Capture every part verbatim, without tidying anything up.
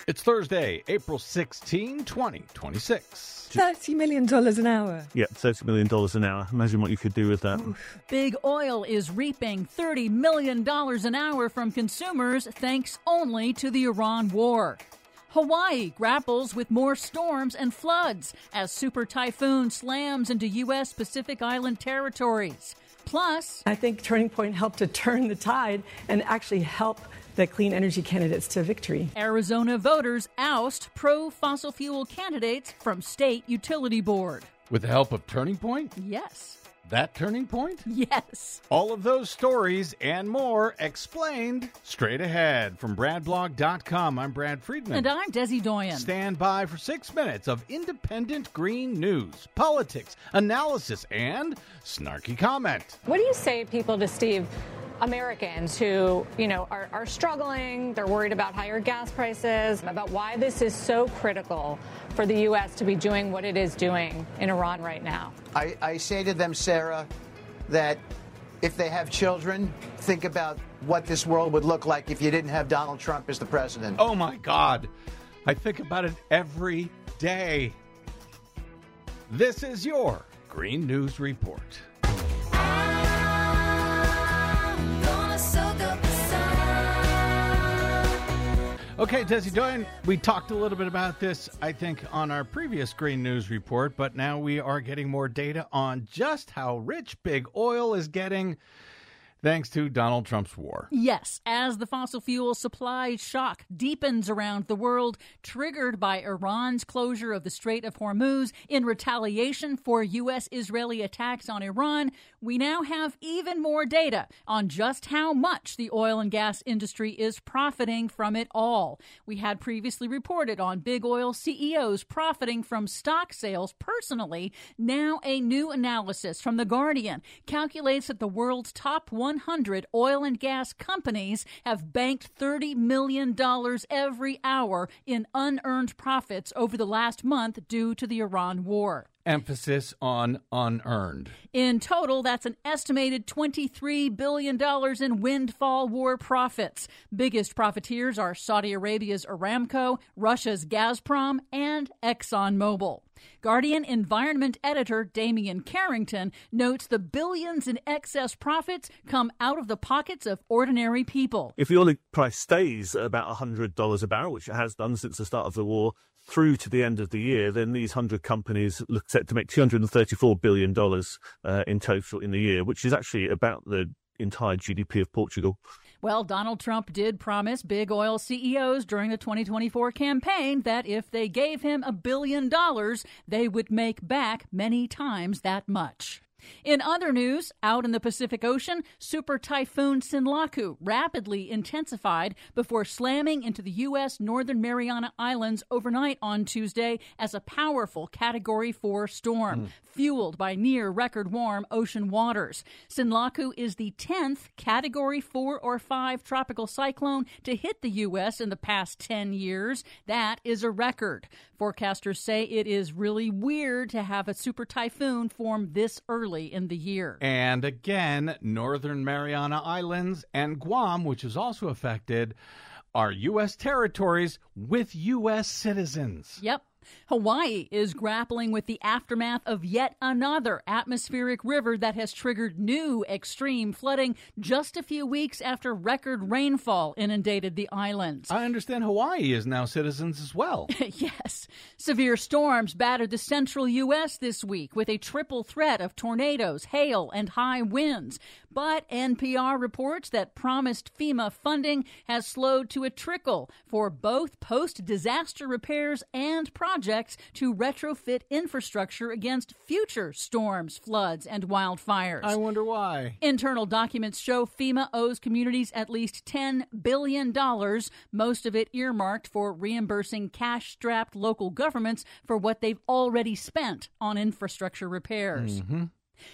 It's Thursday, April sixteenth, twenty twenty-six. thirty million dollars an hour. Yeah, thirty million dollars an hour. Imagine what you could do with that. Oof. Big Oil is reaping thirty million dollars an hour from consumers thanks only to the Iran war. Hawaii grapples with more storms and floods as super typhoon slams into U S. Pacific Island territories. Plus, I think Turning Point helped to turn the tide and actually help the clean energy candidates to victory. Arizona voters oust pro-fossil fuel candidates from state utility board. With the help of Turning Point? Yes. That Turning Point? Yes. All of those stories and more explained straight ahead from Brad Blog dot com. I'm Brad Friedman. And I'm Desi Doyen. Stand by for six minutes of independent green news, politics, analysis, and snarky comment. What do you say, people, to Steve, Americans who, you know, are, are struggling, they're worried about higher gas prices, about why this is so critical for the U S to be doing what it is doing in Iran right now? I, I say to them, Sarah, that if they have children, think about what this world would look like if you didn't have Donald Trump as the president. Oh, my God. I think about it every day. This is your Green News Report. Okay, Desi Doyen, we talked a little bit about this, I think, on our previous Green News Report, but now we are getting more data on just how rich Big Oil is getting thanks to Donald Trump's war. Yes, as the fossil fuel supply shock deepens around the world, triggered by Iran's closure of the Strait of Hormuz in retaliation for U S-Israeli attacks on Iran, we now have even more data on just how much the oil and gas industry is profiting from it all. We had previously reported on Big Oil C E Os profiting from stock sales personally. Now a new analysis from The Guardian calculates that the world's top one hundred oil and gas companies have banked thirty million dollars every hour in unearned profits over the last month due to the Iran war. Emphasis on unearned. In total, that's an estimated twenty-three billion dollars in windfall war profits. Biggest profiteers are Saudi Arabia's Aramco, Russia's Gazprom, and ExxonMobil. Guardian environment editor Damian Carrington notes the billions in excess profits come out of the pockets of ordinary people. If the oil price stays at about one hundred dollars a barrel, which it has done since the start of the war, through to the end of the year, then these one hundred companies look set to make two hundred thirty-four billion dollars uh, in total in the year, which is actually about the entire G D P of Portugal. Well, Donald Trump did promise big oil C E Os during the twenty twenty-four campaign that if they gave him a billion dollars, they would make back many times that much. In other news, out in the Pacific Ocean, Super Typhoon Sinlaku rapidly intensified before slamming into the U S. Northern Mariana Islands overnight on Tuesday as a powerful Category four storm, mm. fueled by near-record warm ocean waters. Sinlaku is the tenth Category four or five tropical cyclone to hit the U S in the past ten years. That is a record. Forecasters say it is really weird to have a super typhoon form this early in the year. And again, Northern Mariana Islands and Guam, which is also affected, are U S territories with U S citizens. Yep. Hawaii is grappling with the aftermath of yet another atmospheric river that has triggered new extreme flooding just a few weeks after record rainfall inundated the islands. I understand Hawaii is now citizens as well. Yes. Severe storms battered the central U S this week with a triple threat of tornadoes, hail, and high winds. But N P R reports that promised FEMA funding has slowed to a trickle for both post-disaster repairs and projects projects to retrofit infrastructure against future storms, floods, and wildfires. I wonder why. Internal documents show FEMA owes communities at least ten billion dollars, most of it earmarked for reimbursing cash-strapped local governments for what they've already spent on infrastructure repairs. Mm-hmm.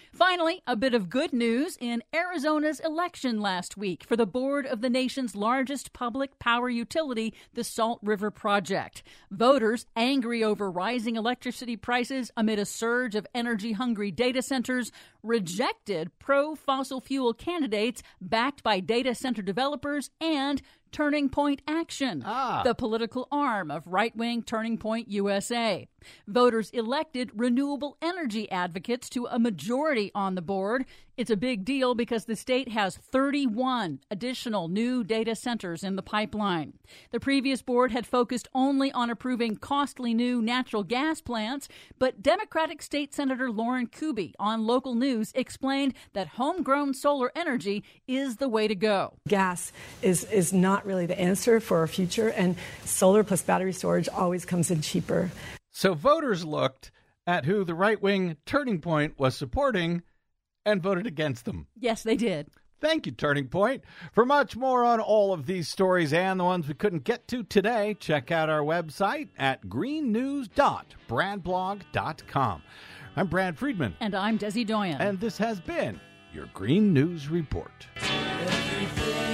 Finally, a bit of good news in Arizona's election last week for the board of the nation's largest public power utility, the Salt River Project. Voters, angry over rising electricity prices amid a surge of energy-hungry data centers, rejected pro-fossil fuel candidates backed by data center developers and Turning Point Action, ah. the political arm of right-wing Turning Point U S A. Voters elected renewable energy advocates to a majority on the board. It's a big deal because the state has thirty-one additional new data centers in the pipeline. The previous board had focused only on approving costly new natural gas plants, but Democratic State Senator Lauren Kuby on local news explained that homegrown solar energy is the way to go. Gas is, is not really the answer for our future, and solar plus battery storage always comes in cheaper. So voters looked at who the right-wing Turning Point was supporting and voted against them. Yes, they did. Thank you, Turning Point. For much more on all of these stories and the ones we couldn't get to today, check out our website at green news dot brad blog dot com. I'm Brad Friedman. And I'm Desi Doyen. And this has been your Green News Report. Everything